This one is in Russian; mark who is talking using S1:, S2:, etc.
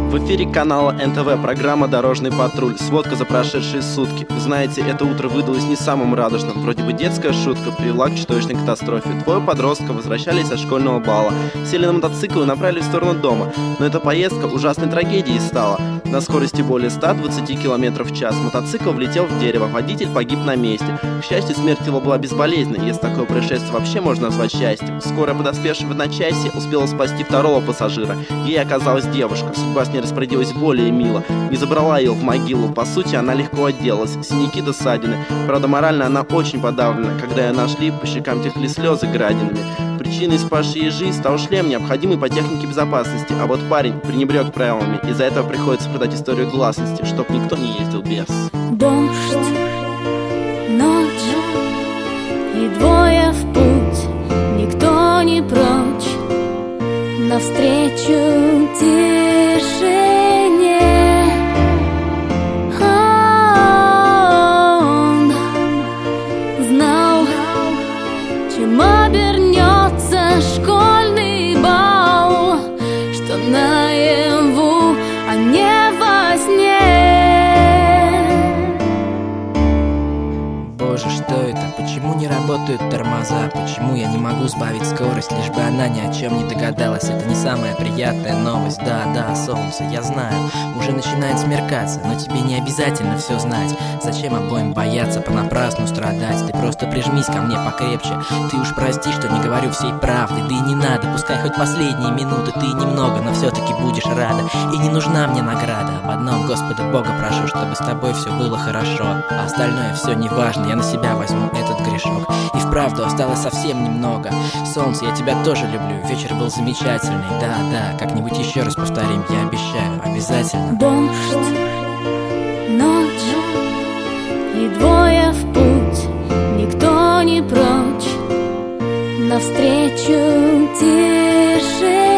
S1: В эфире канала НТВ программа «Дорожный патруль». Сводка за прошедшие сутки. Вы знаете, это утро выдалось не самым радужным. Вроде бы детская шутка привела к чудовищной катастрофе. Двое подростков возвращались со школьного бала, сели на мотоцикл и направились в сторону дома. Но эта поездка ужасной трагедией стала. На скорости более 120 км в час мотоцикл влетел в дерево, водитель погиб на месте. К счастью, смерть его была безболезненной, если такое происшествие вообще можно назвать счастьем. Скорая, подоспевшая в одночасье, успела спасти второго пассажира. Ей оказалась девушка. Судьба с ней распорядилась более мило. Не забрала ее в могилу. По сути, она легко отделалась. Синяки до ссадины. Правда, морально она очень подавлена. Когда ее нашли, по щекам текли слезы градинами. Причиной спасшей ей жизнь стал шлем, необходимый по технике безопасности. А вот парень пренебрег правилами. Из-за этого приходится продать историю гласности, чтоб никто не ездил без.
S2: Дождь, ночь и двое в путь. Никто не прочь навстречу тишине. Он знал, чем обернется школьный бал, что наяву, а не во сне.
S3: Боже, что это? Почему не работают тормоза? Почему я не могу сбавить скорость, лишь бы она ни о чем не догадалась? Это не самая приятная новость. Да, солнце, я знаю, уже начинает смеркаться, но тебе не обязательно все знать. Зачем обоим бояться, понапрасну страдать? Ты просто прижмись ко мне покрепче. Ты уж прости, что не говорю всей правды. Да и не надо, пускай хоть последние минуты ты немного, но все-таки будешь рада. И не нужна мне награда. Об одном Господа Бога прошу, чтобы с тобой все было хорошо. А остальное все не важно, я на себя возьму этот грешок. И вправду осталось совсем немного. Солнце, я тебя тоже люблю. Вечер был замечательный. Да, как-нибудь еще раз повторим, я обещаю, обязательно.
S2: Дождь, ночь и двое в путь. Никто не прочь навстречу тишине.